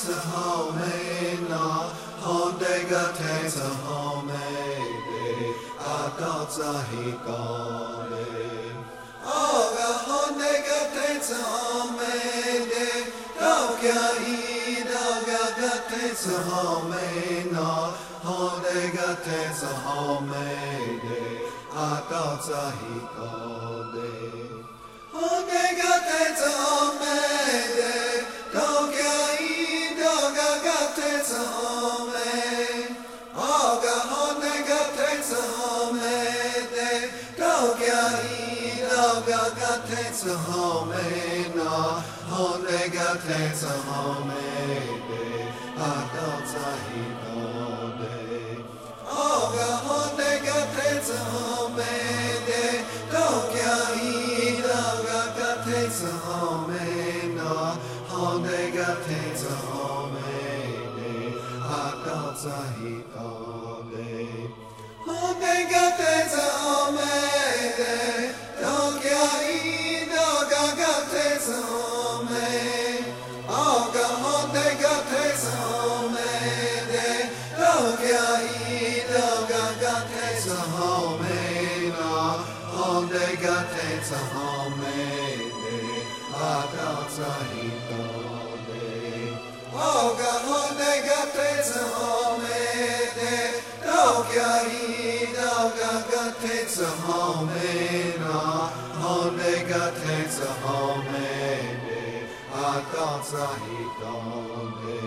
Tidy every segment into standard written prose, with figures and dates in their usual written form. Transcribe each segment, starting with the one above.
sa home na honde gate sa home de atat sa hikale aga honde gate sa home de kya ida gate sa home na honde gate sa home de atat sa hikale honde gate sa home de kya ida gate sa home aga honde gate sa home de kya ida gate sa home na honde gate sa home de atat sa hikale aga honde gate sa home de kya ida gate sa home na honde gate sa home de atat sa hikale honde gate sa home de kya ida gate sa home aga honde gate sa home de kya ida gate sa home na honde gate sa home de atat sa hikale aga honde gate sa home de kya ida gate sa home na honde gate sa home de atat sa hikale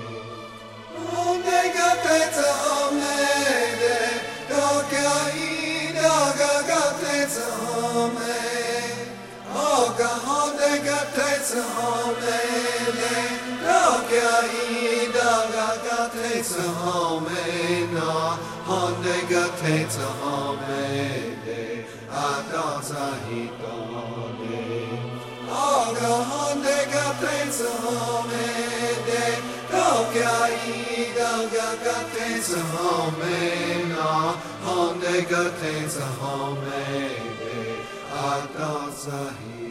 honde gate sa home de kya ida gate sa home aga honde gate sa home de kya ida gate sa home na honde gate sa home de atat sa hikale aga honde gate sa home de kya ida gate sa home na honde gate sa home de atat sa hikale